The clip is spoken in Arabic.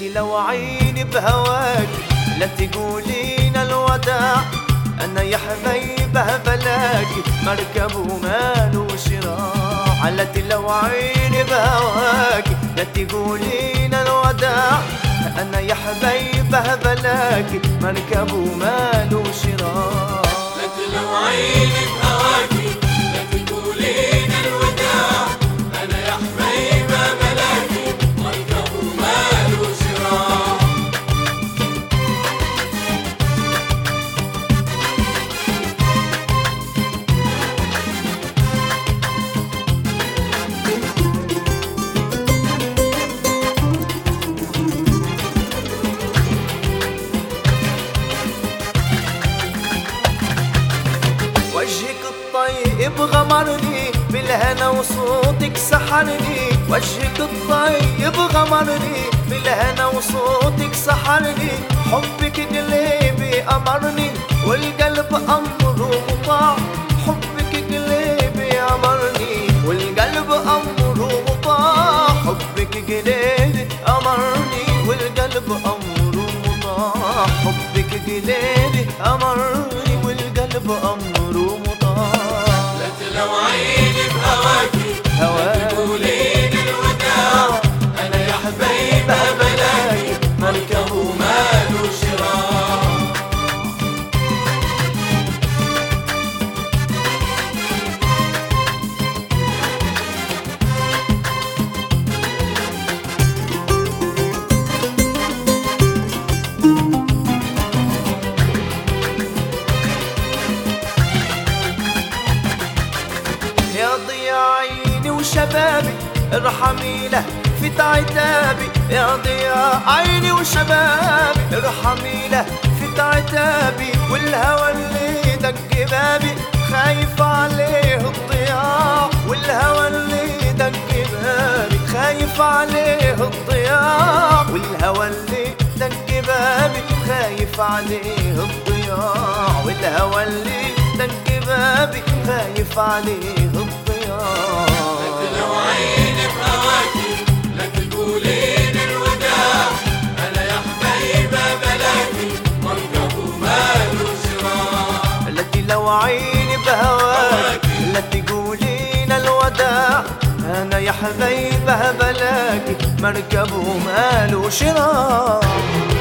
التي لو عيني بهواك لا تقولين الوداع. أنا يا حبيبه بلاكي مركب وماله شراع. التي لو عيني بهواك لا تقولين الوداع. أنا يا حبيبه بلاكي مركب وماله شراع. التي لو عيني بهواكي لا تقولين الوداع. أنا يا حبيبه بلاكي مركب وماله شراع. وجهك الطيب غمرني بالهنا وصوتك سحرني. وجهك الطيب غمرني بالهنا وصوتك سحرني. حبك قلبي أمرني والقلب أمره مطاع. حبك قلبي أمرني والقلب أمره مطاع. حبك قلبي أمرني والقلب أمره مطاع. حبك قلبي أمرني والقلب أمره مطاع. التي لو عيني بهواكي لا تقولين الوداع. أنا يا حبيبه بلاكي مركب وماله شراع. يا ضياء عيني وشبابي ارحمي له في عتابي. يا ضياء عيني وشبابي ارحمي له في عتابي. والهوى اللي دق بابي خايف عليه الضياع. والهوى اللي دق بابي خايف عليه الضياع. والهوى اللي دق بابي خايف عليه الضياع. والهوى اللي دق بابي خايف عليه الضياع. التي لو عيني بهواكي لا تقولين الوداع. أنا يا حبيبه بلاكي مركب وماله شراع. التي لو عيني بهواك لا تقولين الوداع. أنا يا حبيبه بلاكي مركب وماله شراع.